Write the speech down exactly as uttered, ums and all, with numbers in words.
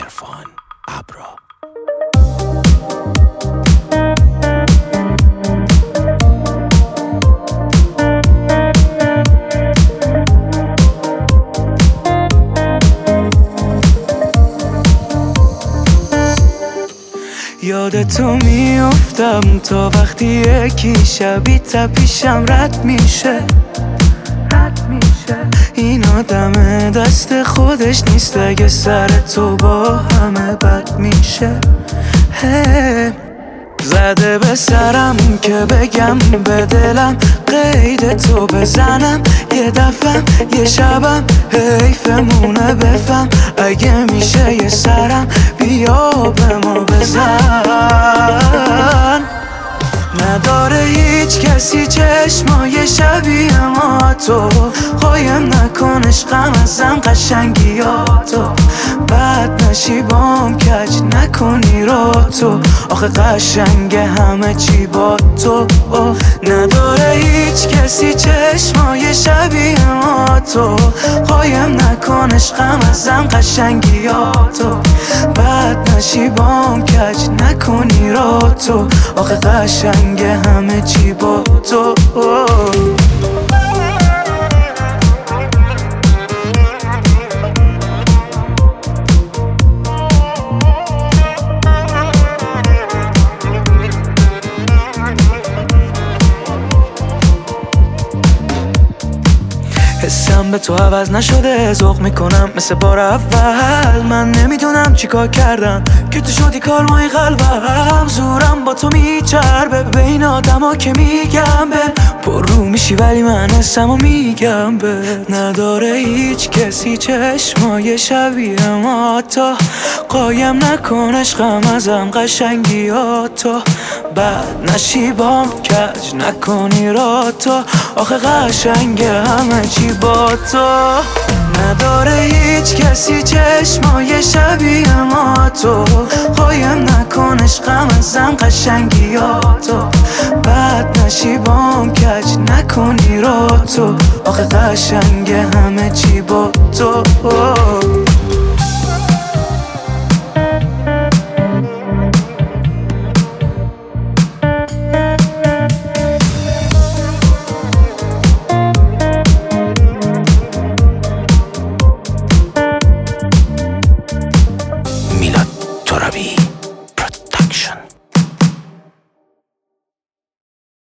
عرفان ابرا. یادتو میافتم تا وقتی یکی شبی تا پیشم رد میشه رد میشه این آدم دست خودش نیست، اگه سر تو با همه بد میشه. hey. زده به سرم که بگم به دلم قید تو بزنم، یه دفعه یه شبم حیفمونه بفهم، اگه میشه یه سرم بیا به ما بزن. نداره هیچ کسی چشمای شبیه ما تو، قایم نکن عشقم ازم قشنگیاتو، بد نشی بام کج نکنی رو تو، آخه قشنگ همه چی با تو. نداره هیچ کسی چشمای شبیه ما تو، قایم نکن عشقم ازم قشنگیاتو، بد نشی بام کج نکنی رو تو، آخه قشنگ همه چی با تو. حسم به تو عوض نشده، ذوق میکنم مثل بار اول، من نمیدونم چیکار کردم که تو شدی کارمای قلبم، زورم با تو میچربه به این آدما که میگم به پر رو میشی، ولی من حسمو میگم به نداره هیچ کسی چشمای شبیه ما تو، قایم نکن عشقم ازم قشنگیاتو، بد نشی بام کج نکنی را تو، آخه قشنگ همه چی با تو. نداره هیچ کسی چشمای شبیه ما تو، قایم نکن عشقم ازم قشنگیاتو، بد نشی بام کج نکنی رو تو، آخه قشنگ همه چی با تو.